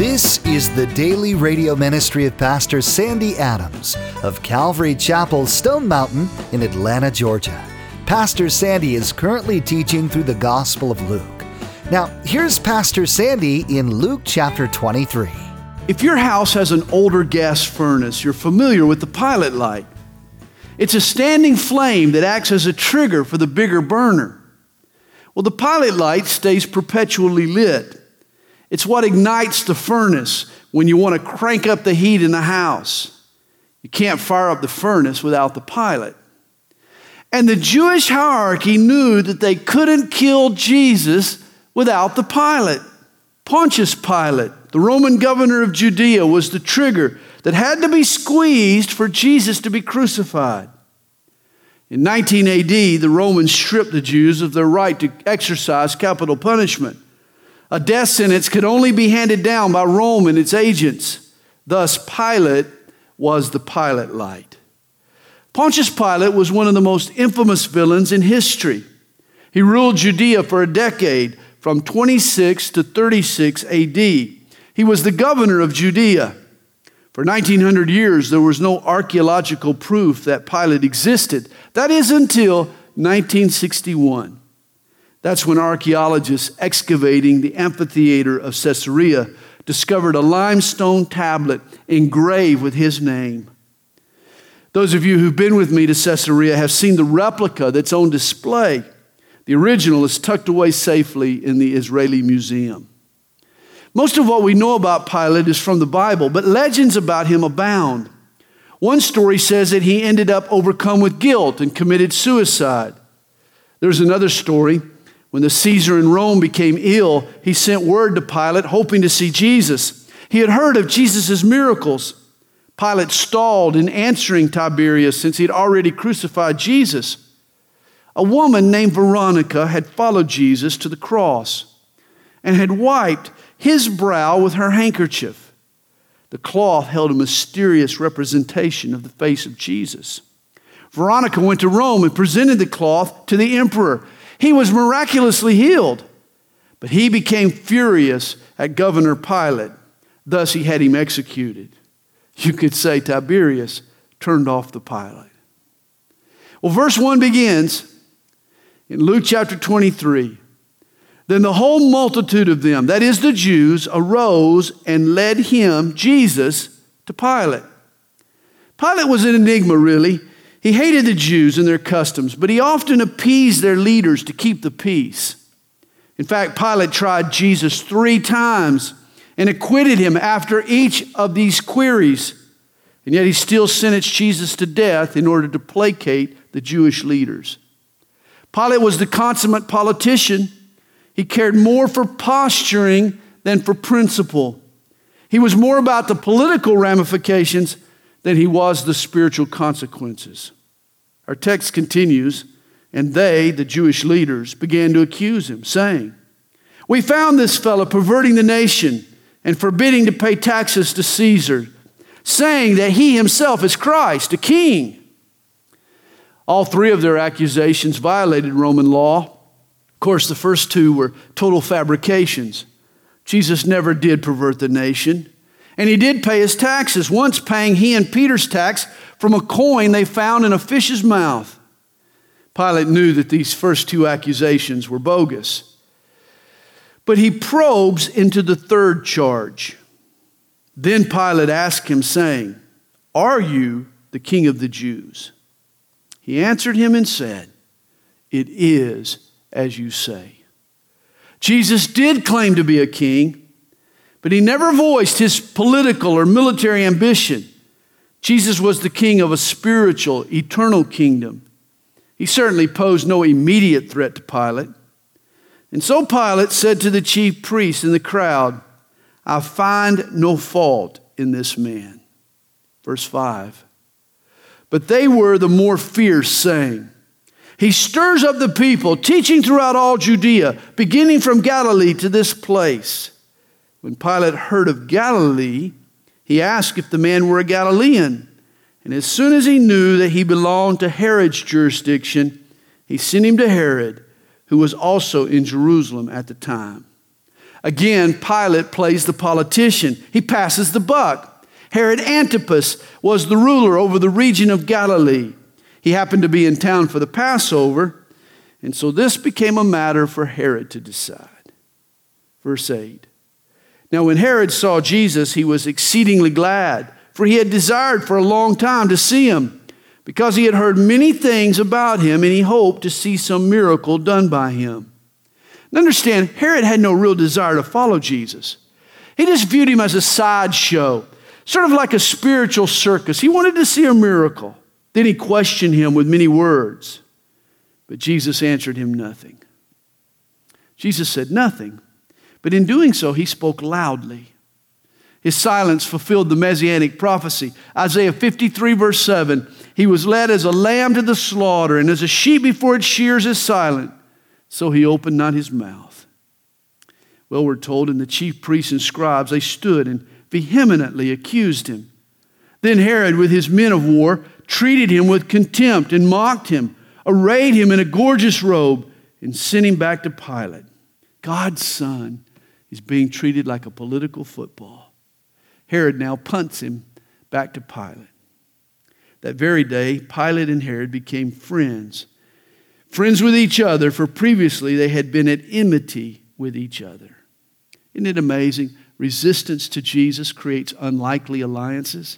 This is the daily radio ministry of Pastor Sandy Adams of Calvary Chapel, Stone Mountain in Atlanta, Georgia. Pastor Sandy is currently teaching through the Gospel of Luke. Now, here's Pastor Sandy in Luke chapter 23. If your house has an older gas furnace, you're familiar with the pilot light. It's a standing flame that acts as a trigger for the bigger burner. Well, the pilot light stays perpetually lit. It's what ignites the furnace when you want to crank up the heat in the house. You can't fire up the furnace without the pilot. And the Jewish hierarchy knew that they couldn't kill Jesus without the pilot. Pontius Pilate, the Roman governor of Judea, was the trigger that had to be squeezed for Jesus to be crucified. In 19 AD, the Romans stripped the Jews of their right to exercise capital punishment. A death sentence could only be handed down by Rome and its agents. Thus, Pilate was the pilot light. Pontius Pilate was one of the most infamous villains in history. He ruled Judea for a decade, from 26 to 36 AD. He was the governor of Judea. For 1900 years, there was no archaeological proof that Pilate existed. That is until 1961. That's when archaeologists excavating the amphitheater of Caesarea discovered a limestone tablet engraved with his name. Those of you who've been with me to Caesarea have seen the replica that's on display. The original is tucked away safely in the Israeli Museum. Most of what we know about Pilate is from the Bible, but legends about him abound. One story says that he ended up overcome with guilt and committed suicide. There's another story. When the Caesar in Rome became ill, he sent word to Pilate hoping to see Jesus. He had heard of Jesus' miracles. Pilate stalled in answering Tiberius since he had already crucified Jesus. A woman named Veronica had followed Jesus to the cross and had wiped his brow with her handkerchief. The cloth held a mysterious representation of the face of Jesus. Veronica went to Rome and presented the cloth to the emperor. He was miraculously healed, but he became furious at Governor Pilate. Thus, he had him executed. You could say Tiberius turned off the pilot. Well, verse 1 begins in Luke chapter 23. Then the whole multitude of them, that is the Jews, arose and led him, Jesus, to Pilate. Pilate was an enigma, really. He hated the Jews and their customs, but he often appeased their leaders to keep the peace. In fact, Pilate tried Jesus 3 times and acquitted him after each of these queries. And yet he still sentenced Jesus to death in order to placate the Jewish leaders. Pilate was the consummate politician. He cared more for posturing than for principle. He was more about the political ramifications than he was the spiritual consequences. Our text continues, and they, the Jewish leaders, began to accuse him, saying, "We found this fellow perverting the nation and forbidding to pay taxes to Caesar, saying that he himself is Christ, a king." All 3 of their accusations violated Roman law. Of course, the first 2 were total fabrications. Jesus never did pervert the nation. And he did pay his taxes, once paying he and Peter's tax from a coin they found in a fish's mouth. Pilate knew that these first 2 accusations were bogus. But he probes into the 3rd charge. Then Pilate asked him, saying, "Are you the king of the Jews?" He answered him and said, "It is as you say." Jesus did claim to be a king, but he never voiced his political or military ambition. Jesus was the king of a spiritual, eternal kingdom. He certainly posed no immediate threat to Pilate. And so Pilate said to the chief priests and the crowd, "I find no fault in this man." Verse 5. But they were the more fierce, saying, "He stirs up the people, teaching throughout all Judea, beginning from Galilee to this place." When Pilate heard of Galilee, he asked if the man were a Galilean. And as soon as he knew that he belonged to Herod's jurisdiction, he sent him to Herod, who was also in Jerusalem at the time. Again, Pilate plays the politician. He passes the buck. Herod Antipas was the ruler over the region of Galilee. He happened to be in town for the Passover, and so this became a matter for Herod to decide. Verse 8. Now when Herod saw Jesus, he was exceedingly glad, for he had desired for a long time to see him, because he had heard many things about him, and he hoped to see some miracle done by him. And understand, Herod had no real desire to follow Jesus. He just viewed him as a sideshow, sort of like a spiritual circus. He wanted to see a miracle. Then he questioned him with many words, but Jesus answered him nothing. Jesus said nothing, but in doing so, he spoke loudly. His silence fulfilled the messianic prophecy. Isaiah 53 verse 7, he was led as a lamb to the slaughter, and as a sheep before its shears is silent, so he opened not his mouth. Well, we're told, and the chief priests and scribes, they stood and vehemently accused him. Then Herod, with his men of war, treated him with contempt and mocked him, arrayed him in a gorgeous robe, and sent him back to Pilate. God's son is being treated like a political football. Herod now punts him back to Pilate. That very day, Pilate and Herod became friends with each other, for previously they had been at enmity with each other. Isn't it amazing? Resistance to Jesus creates unlikely alliances.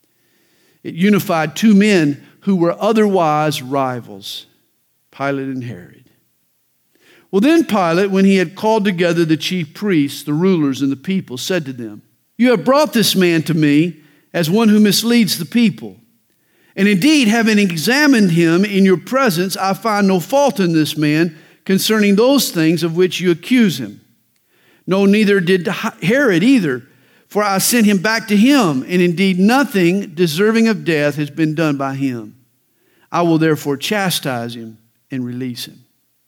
It unified two men who were otherwise rivals, Pilate and Herod. Well, then Pilate, when he had called together the chief priests, the rulers, and the people, said to them, "You have brought this man to me as one who misleads the people. And indeed, having examined him in your presence, I find no fault in this man concerning those things of which you accuse him. No, neither did Herod either, for I sent him back to him, and indeed nothing deserving of death has been done by him. I will therefore chastise him and release him."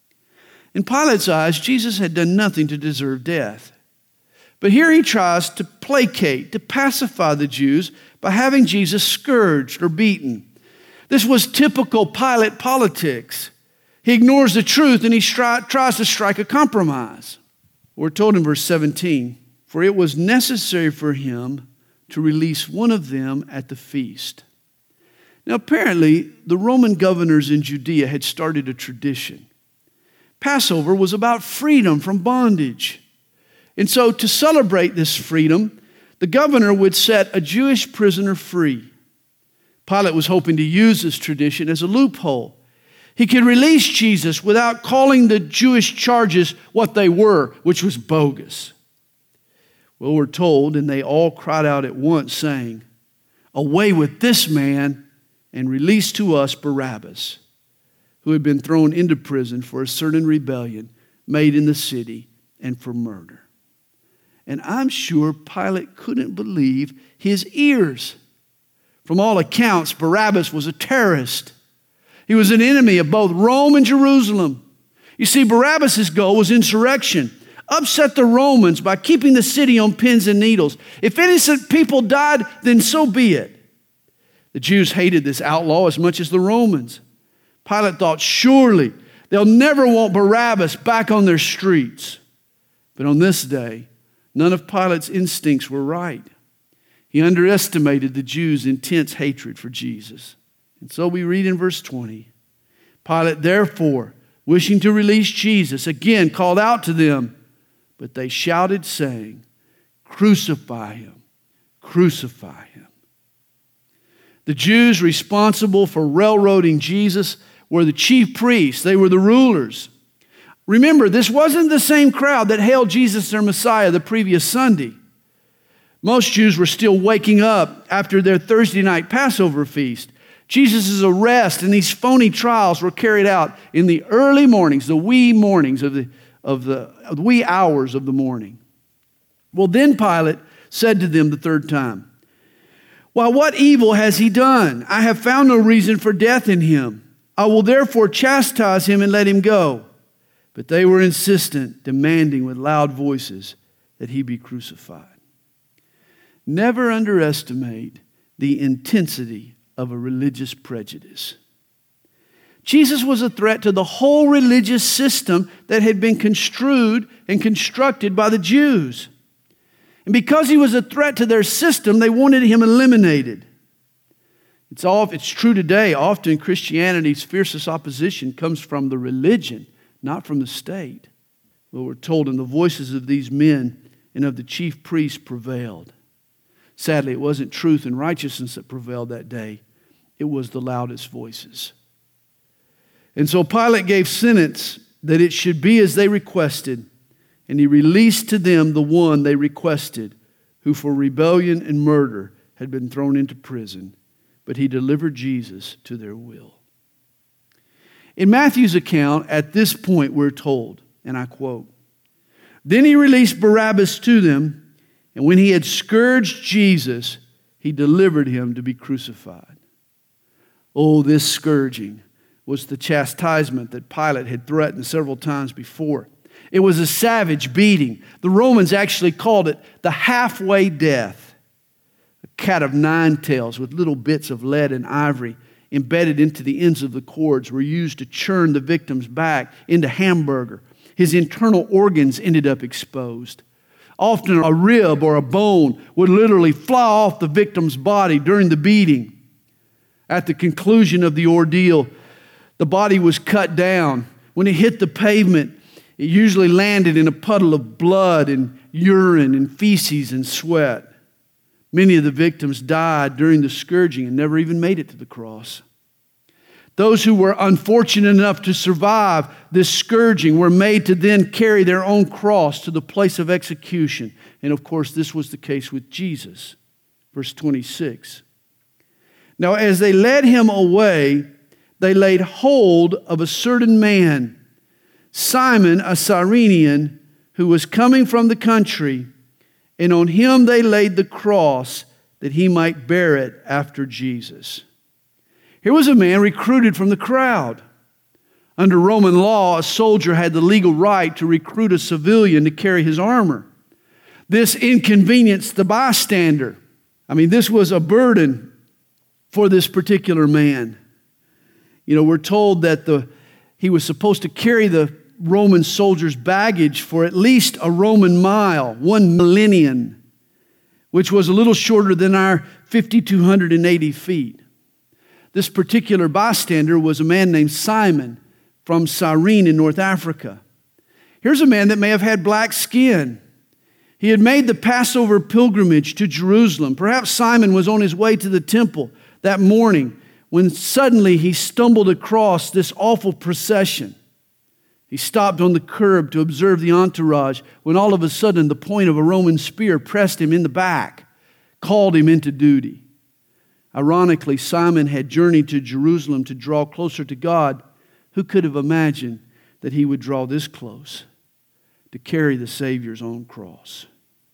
In Pilate's eyes, Jesus had done nothing to deserve death. But here he tries to placate, to pacify the Jews by having Jesus scourged or beaten. This was typical Pilate politics. He ignores the truth and he tries to strike a compromise. We're told in verse 17, "For it was necessary for him to release one of them at the feast." Now apparently, the Roman governors in Judea had started a tradition. Passover was about freedom from bondage. And so to celebrate this freedom, the governor would set a Jewish prisoner free. Pilate was hoping to use this tradition as a loophole. He could release Jesus without calling the Jewish charges what they were, which was bogus. Well, we're told, and they all cried out at once, saying, "Away with this man, and release to us Barabbas, who had been thrown into prison for a certain rebellion made in the city and for murder." And I'm sure Pilate couldn't believe his ears. From all accounts, Barabbas was a terrorist. He was an enemy of both Rome and Jerusalem. You see, Barabbas' goal was insurrection. Upset the Romans by keeping the city on pins and needles. If innocent people died, then so be it. The Jews hated this outlaw as much as the Romans. Pilate thought, surely they'll never want Barabbas back on their streets. But on this day, none of Pilate's instincts were right. He underestimated the Jews' intense hatred for Jesus. And so we read in verse 20, Pilate therefore, wishing to release Jesus, again called out to them, but they shouted, saying, "Crucify him, crucify him." The Jews responsible for railroading Jesus were the chief priests. They were the rulers. Remember, this wasn't the same crowd that hailed Jesus their Messiah the previous Sunday. Most Jews were still waking up after their Thursday night Passover feast. Jesus' arrest and these phony trials were carried out in the early mornings, the wee mornings of the wee hours of the morning. Well, then Pilate said to them the third time, "Why, what evil has he done? I have found no reason for death in him. I will therefore chastise him and let him go." But they were insistent, demanding with loud voices that he be crucified. Never underestimate the intensity of a religious prejudice. Jesus was a threat to the whole religious system that had been construed and constructed by the Jews. And because he was a threat to their system, they wanted him eliminated. It's true today. Often Christianity's fiercest opposition comes from the religion, not from the state. Well, we're told, and the voices of these men and of the chief priests prevailed. Sadly, it wasn't truth and righteousness that prevailed that day. It was the loudest voices. And so Pilate gave sentence that it should be as they requested, and he released to them the one they requested, who for rebellion and murder had been thrown into prison, but he delivered Jesus to their will. In Matthew's account, at this point we're told, and I quote, "Then he released Barabbas to them, and when he had scourged Jesus, he delivered him to be crucified." Oh, this scourging was the chastisement that Pilate had threatened several times before. It was a savage beating. The Romans actually called it the halfway death. A cat of nine tails with little bits of lead and ivory embedded into the ends of the cords were used to churn the victim's back into hamburger. His internal organs ended up exposed. Often a rib or a bone would literally fly off the victim's body during the beating. At the conclusion of the ordeal, the body was cut down. When it hit the pavement, it usually landed in a puddle of blood and urine and feces and sweat. Many of the victims died during the scourging and never even made it to the cross. Those who were unfortunate enough to survive this scourging were made to then carry their own cross to the place of execution. And of course, this was the case with Jesus. Verse 26. "Now as they led him away, they laid hold of a certain man, Simon, a Cyrenian, who was coming from the country, and on him they laid the cross that he might bear it after Jesus." Here was a man recruited from the crowd. Under Roman law, a soldier had the legal right to recruit a civilian to carry his armor. This inconvenienced the bystander. This was a burden for this particular man. We're told that he was supposed to carry the Roman soldier's baggage for at least a Roman mile, 1 millennium, which was a little shorter than our 5,280 feet. This particular bystander was a man named Simon from Cyrene in North Africa. Here's a man that may have had black skin. He had made the Passover pilgrimage to Jerusalem. Perhaps Simon was on his way to the temple that morning when suddenly he stumbled across this awful procession. He stopped on the curb to observe the entourage when all of a sudden the point of a Roman spear pressed him in the back, called him into duty. Ironically, Simon had journeyed to Jerusalem to draw closer to God. Who could have imagined that he would draw this close to carry the Savior's own cross?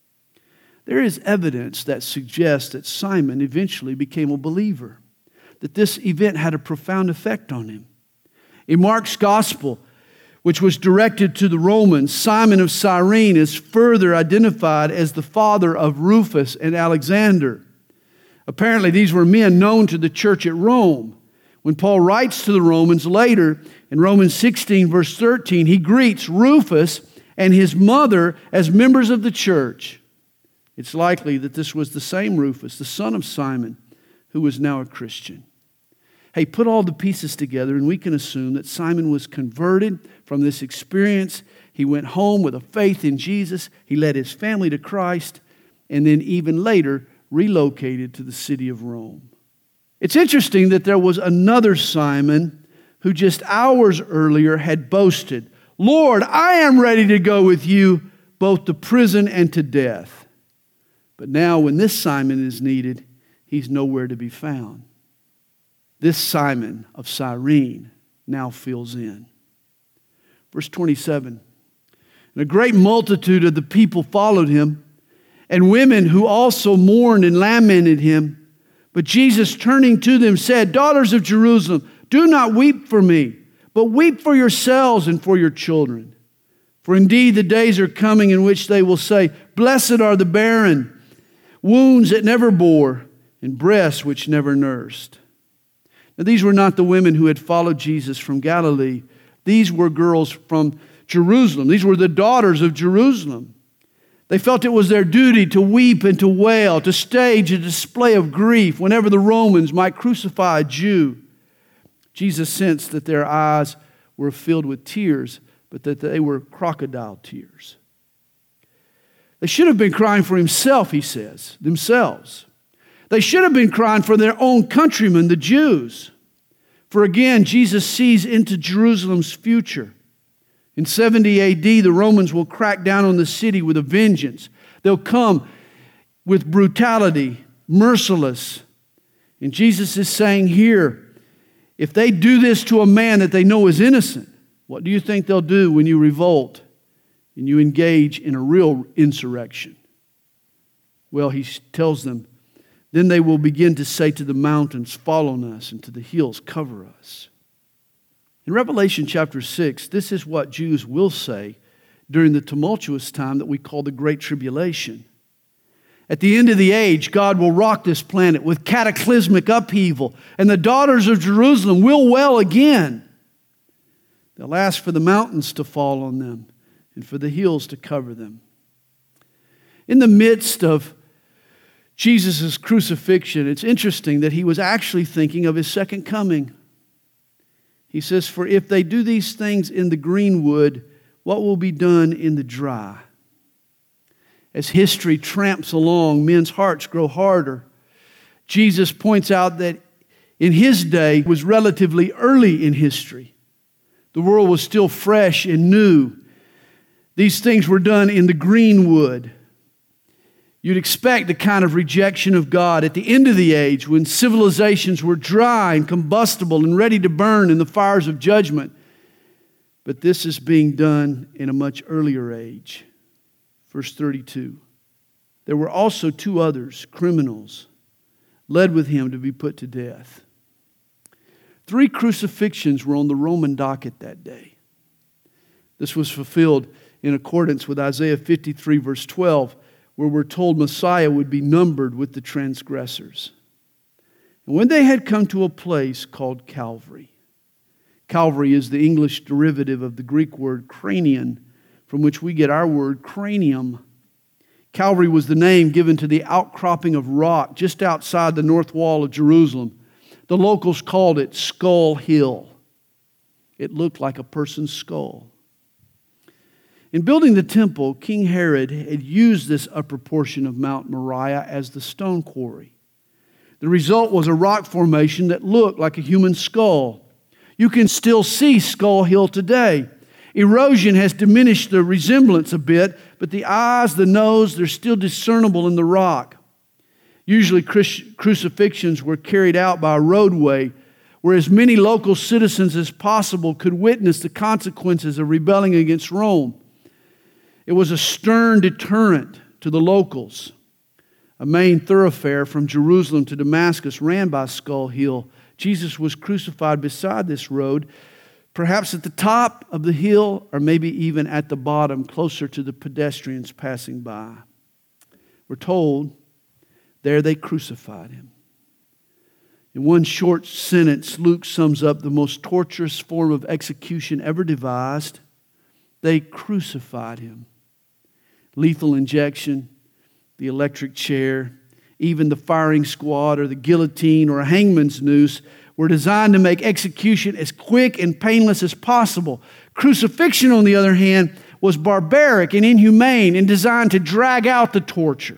There is evidence that suggests that Simon eventually became a believer, that this event had a profound effect on him. In Mark's gospel, which was directed to the Romans, Simon of Cyrene is further identified as the father of Rufus and Alexander. Apparently, these were men known to the church at Rome. When Paul writes to the Romans later, in Romans 16, verse 13, he greets Rufus and his mother as members of the church. It's likely that this was the same Rufus, the son of Simon, who was now a Christian. Hey, put all the pieces together and we can assume that Simon was converted from this experience. He went home with a faith in Jesus. He led his family to Christ and then even later relocated to the city of Rome. It's interesting that there was another Simon who just hours earlier had boasted, "Lord, I am ready to go with you both to prison and to death." But now when this Simon is needed, he's nowhere to be found. This Simon of Cyrene now fills in. Verse 27, "And a great multitude of the people followed him, and women who also mourned and lamented him. But Jesus, turning to them, said, 'Daughters of Jerusalem, do not weep for me, but weep for yourselves and for your children. For indeed the days are coming in which they will say, Blessed are the barren, wounds that never bore, and breasts which never nursed.'" Now, these were not the women who had followed Jesus from Galilee. These were girls from Jerusalem. These were the daughters of Jerusalem. They felt it was their duty to weep and to wail, to stage a display of grief whenever the Romans might crucify a Jew. Jesus sensed that their eyes were filled with tears, but that they were crocodile tears. They should have been crying for himself, he says, themselves. They should have been crying for their own countrymen, the Jews. For again, Jesus sees into Jerusalem's future. In 70 AD, the Romans will crack down on the city with a vengeance. They'll come with brutality, merciless. And Jesus is saying here, if they do this to a man that they know is innocent, what do you think they'll do when you revolt and you engage in a real insurrection? Well, he tells them, then they will begin to say to the mountains, fall on us, and to the hills, cover us. In Revelation chapter 6, this is what Jews will say during the tumultuous time that we call the Great Tribulation. At the end of the age, God will rock this planet with cataclysmic upheaval, and the daughters of Jerusalem will wail again. They'll ask for the mountains to fall on them and for the hills to cover them. In the midst of Jesus' crucifixion, it's interesting that he was actually thinking of his second coming. He says, for if they do these things in the green wood, what will be done in the dry? As history tramps along, men's hearts grow harder. Jesus points out that in his day was relatively early in history. The world was still fresh and new. These things were done in the green wood. You'd expect a kind of rejection of God at the end of the age when civilizations were dry and combustible and ready to burn in the fires of judgment. But this is being done in a much earlier age. Verse 32. There were also two others, criminals, led with him to be put to death. 3 crucifixions were on the Roman docket that day. This was fulfilled in accordance with Isaiah 53 verse 12, where we're told Messiah would be numbered with the transgressors. And when they had come to a place called Calvary, Calvary is the English derivative of the Greek word cranion, from which we get our word cranium. Calvary was the name given to the outcropping of rock just outside the north wall of Jerusalem. The locals called it Skull Hill. It looked like a person's skull. In building the temple, King Herod had used this upper portion of Mount Moriah as the stone quarry. The result was a rock formation that looked like a human skull. You can still see Skull Hill today. Erosion has diminished the resemblance a bit, but the eyes, the nose, they're still discernible in the rock. Usually crucifixions were carried out by a roadway where as many local citizens as possible could witness the consequences of rebelling against Rome. It was a stern deterrent to the locals. A main thoroughfare from Jerusalem to Damascus ran by Skull Hill. Jesus was crucified beside this road, perhaps at the top of the hill or maybe even at the bottom, closer to the pedestrians passing by. We're told there they crucified him. In one short sentence, Luke sums up the most torturous form of execution ever devised. They crucified him. Lethal injection, the electric chair, even the firing squad or the guillotine or a hangman's noose were designed to make execution as quick and painless as possible. Crucifixion, on the other hand, was barbaric and inhumane and designed to drag out the torture.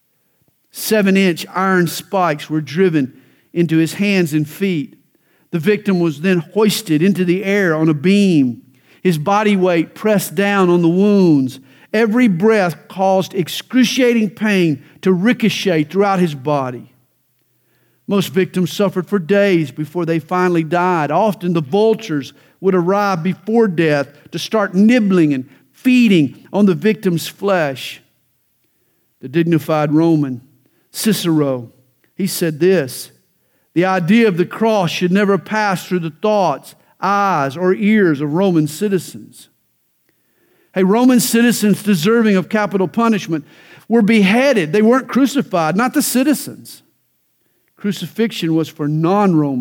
7-inch iron spikes were driven into his hands and feet. The victim was then hoisted into the air on a beam, his body weight pressed down on the wounds. Every breath caused excruciating pain to ricochet throughout his body. Most victims suffered for days before they finally died. Often the vultures would arrive before death to start nibbling and feeding on the victim's flesh. The dignified Roman Cicero, he said this: the idea of the cross should never pass through the thoughts, eyes, or ears of Roman citizens. Hey, Roman citizens deserving of capital punishment were beheaded. They weren't crucified, not the citizens. Crucifixion was for non-Romans,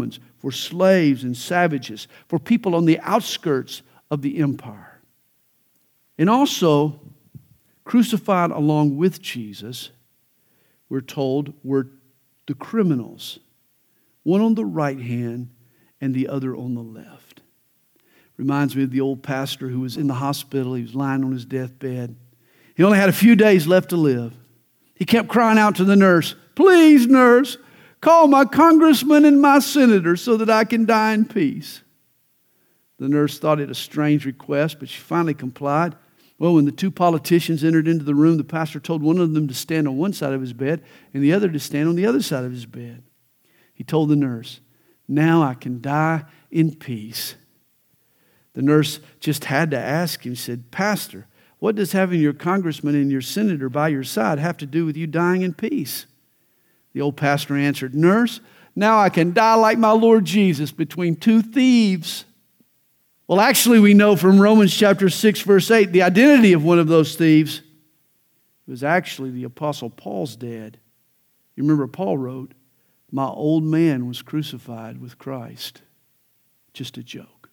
for slaves and savages, for people on the outskirts of the empire. And also, crucified along with Jesus, we're told, were the criminals, one on the right hand and the other on the left. Reminds me of the old pastor who was in the hospital. He was lying on his deathbed. He only had a few days left to live. He kept crying out to the nurse, "Please, nurse, call my congressman and my senator so that I can die in peace." The nurse thought it a strange request, but she finally complied. Well, when the two politicians entered into the room, the pastor told one of them to stand on one side of his bed and the other to stand on the other side of his bed. He told the nurse, "Now I can die in peace." The nurse just had to ask him, said, "Pastor, what does having your congressman and your senator by your side have to do with you dying in peace?" The old pastor answered, "Nurse, now I can die like my Lord Jesus between two thieves." Well, actually, we know from Romans chapter 6, verse 8, the identity of one of those thieves was actually the Apostle Paul's dad. You remember Paul wrote, "My old man was crucified with Christ." Just a joke.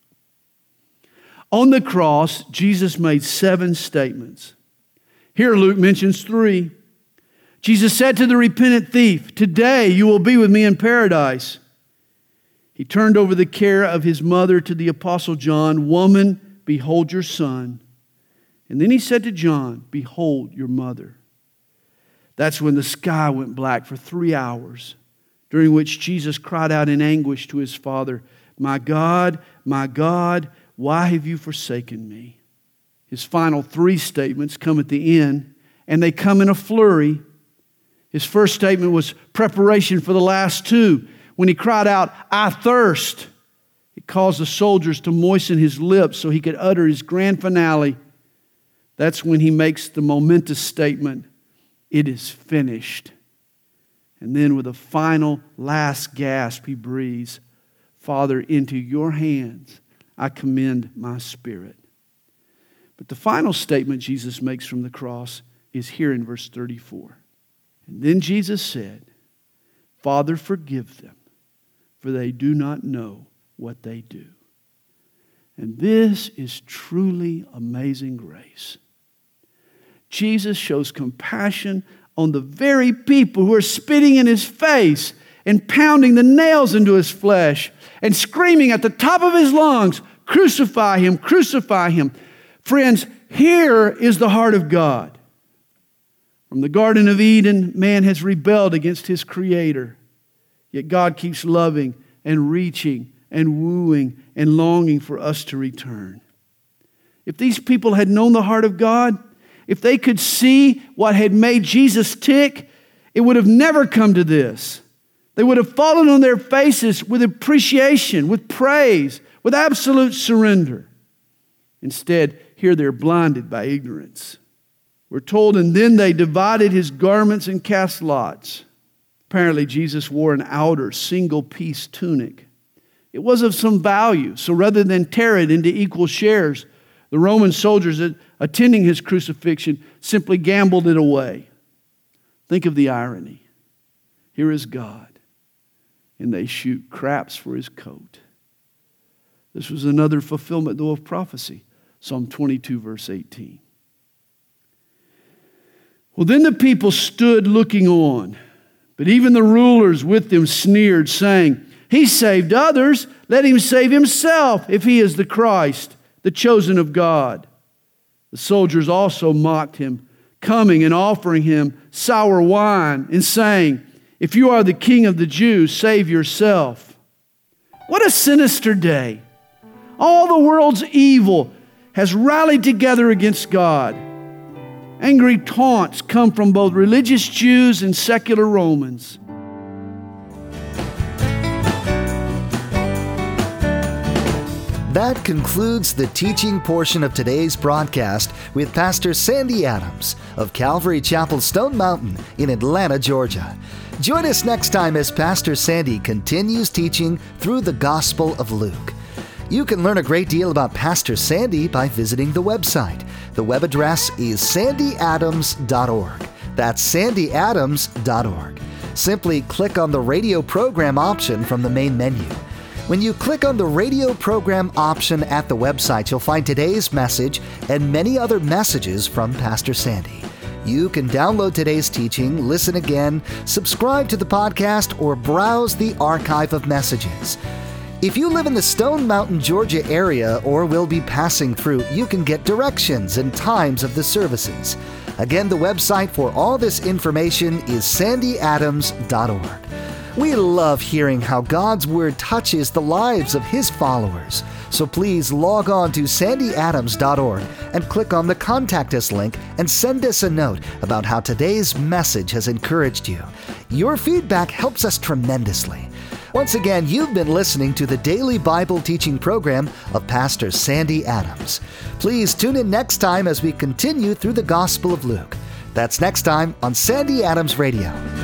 On the cross, Jesus made 7 statements. Here Luke mentions 3. Jesus said to the repentant thief, "Today you will be with me in paradise." He turned over the care of his mother to the Apostle John. "Woman, behold your son." And then he said to John, "Behold your mother." That's when the sky went black for 3 hours, during which Jesus cried out in anguish to his Father, my God, why have you forsaken me?" His final 3 statements come at the end, and they come in a flurry. His first statement was preparation for the last 2. When he cried out, "I thirst," it caused the soldiers to moisten his lips so he could utter his grand finale. That's when he makes the momentous statement, "It is finished." And then with a final last gasp, he breathes, "Father, into your hands I commend my spirit." But the final statement Jesus makes from the cross is here in verse 34. And then Jesus said, "Father, forgive them, for they do not know what they do." And this is truly amazing grace. Jesus shows compassion on the very people who are spitting in his face and pounding the nails into his flesh and screaming at the top of his lungs, "Crucify him, crucify him." Friends, here is the heart of God. From the Garden of Eden, man has rebelled against his Creator. Yet God keeps loving and reaching and wooing and longing for us to return. If these people had known the heart of God, if they could see what had made Jesus tick, it would have never come to this. They would have fallen on their faces with appreciation, with praise, with absolute surrender. Instead, here they're blinded by ignorance. We're told, and then they divided his garments and cast lots. Apparently, Jesus wore an outer, single-piece tunic. It was of some value, so rather than tear it into equal shares, the Roman soldiers attending his crucifixion simply gambled it away. Think of the irony. Here is God, and they shoot craps for his coat. This was another fulfillment, though, of prophecy. Psalm 22, verse 18. Well, then the people stood looking on. But even the rulers with them sneered, saying, "He saved others. Let him save himself if he is the Christ, the chosen of God." The soldiers also mocked him, coming and offering him sour wine and saying, "If you are the King of the Jews, save yourself." What a sinister day. All the world's evil has rallied together against God. Angry taunts come from both religious Jews and secular Romans. That concludes the teaching portion of today's broadcast with Pastor Sandy Adams of Calvary Chapel Stone Mountain in Atlanta, Georgia. Join us next time as Pastor Sandy continues teaching through the Gospel of Luke. You can learn a great deal about Pastor Sandy by visiting the website. The web address is sandyadams.org. That's sandyadams.org. Simply click on the radio program option from the main menu. When you click on the radio program option at the website, you'll find today's message and many other messages from Pastor Sandy. You can download today's teaching, listen again, subscribe to the podcast, or browse the archive of messages. If you live in the Stone Mountain, Georgia area or will be passing through, you can get directions and times of the services. Again, the website for all this information is sandyadams.org. We love hearing how God's Word touches the lives of His followers. So please log on to sandyadams.org and click on the Contact Us link and send us a note about how today's message has encouraged you. Your feedback helps us tremendously. Once again, you've been listening to the daily Bible teaching program of Pastor Sandy Adams. Please tune in next time as we continue through the Gospel of Luke. That's next time on Sandy Adams Radio.